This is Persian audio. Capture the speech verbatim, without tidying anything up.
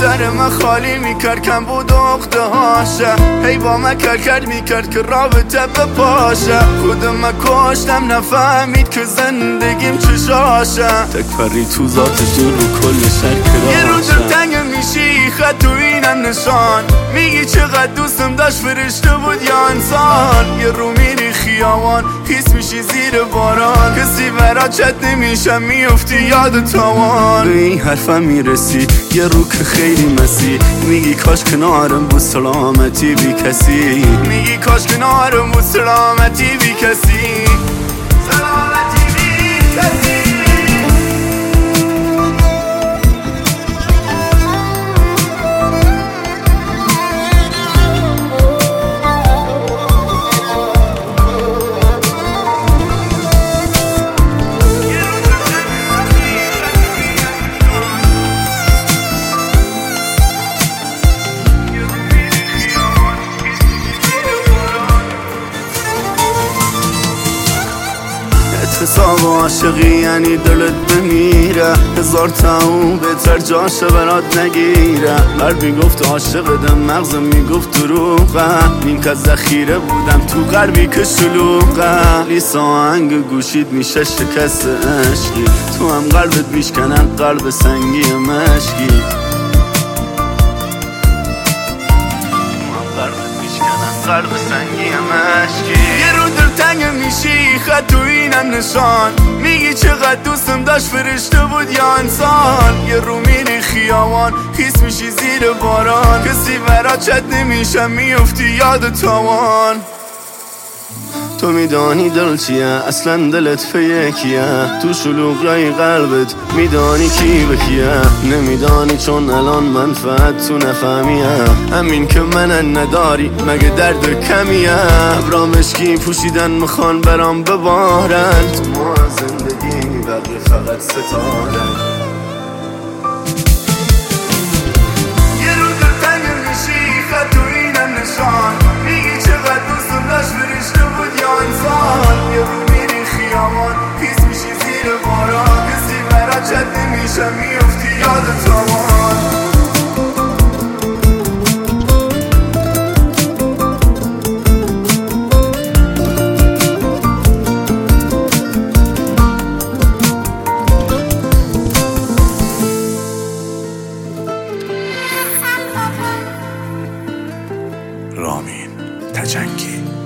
سر من خالی میکرد، کم بود اخته هاشه. هی با من کل کرد میکرد که رابطه بپاشه. خودم من کشتم نفهمید که زندگیم چشاشه. تکفری تو ذاتش دور رو کل شهر کراشه. یه روز تنگ میشی خط تو اینم نشان، میگی چقدر دوستم داشت فرشته بود یا انسان. یه رو میری خیابان خیس میشی زیر باران، کسی برات چت نمیشه میفتی یاد تاوان. به این حرفم میرسی یه رو که خیلی مسی، میگی کاش کنارم بود سلامتی بی کسی. میگی کاش کنارم بود سلامتی بی کسی. سلامتی بی کسی. حساب عاشقی یعنی دلت بمیره، هزار تاون بهتر جاشه برات نگیره. قلب میگفت عاشقدم، مغزم میگفت دروغه. نیم که ذخیره بودم تو غربی که شلوغه. لیسا آهنگ گوشید میشه شکست عشقی، تو هم قلبت میشکنن قلب سنگی مشکی. قلب سنگی مشکی. یه رو دلتنگ میشی خط تو اینم نشان، میگی چقدر دوستم داشت فرشته بود یا انسان. یه رو میری خیابان خیس میشی زیر باران، کسی برات چت نمیشه میفتی یاد تاوان. تو میدانی دل چیه اصلا دلت فیکیه، تو شلوغی قلبت میدانی کی به کیه. نمیدانی چون الان منفعت تو نفهمیه، همین که من نداری مگه درد کمیه. ابرا مشکی پوشیدن میخوان برام ببارن، تو ما زندگی بقیه فقط ستاره. یه روز تنگ میشی خط تو اینم نشان، میگی چقدر دوستم داشت فرشته بود یا انسان. یه رو میری خیابان خیس میشی زیر باران، کسی برات چت نمیشه میفتی یاد تاوان. رامین تجنگی.